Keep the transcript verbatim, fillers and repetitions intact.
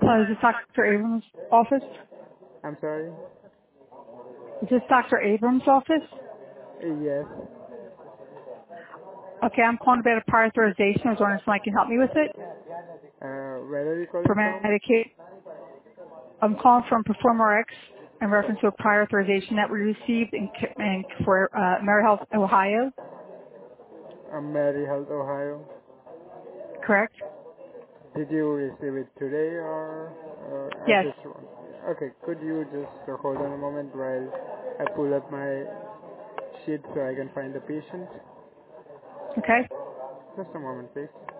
Uh, is this Doctor Abrams' office? I'm sorry? Is this Doctor Abrams' office? Yes. Okay, I'm calling about a prior authorization. I was wondering if somebody can help me with it Uh, where are you for calling from? Medicaid. I'm calling from Performer X in reference to a prior authorization that we received in, in for uh, AmeriHealth Ohio. I'm Mary Health, Ohio. Correct? Did you receive it today or uh, I Yes. just want? Okay, could you just uh, hold on a moment while I pull up my sheet so I can find the patient? Okay. Just a moment, please.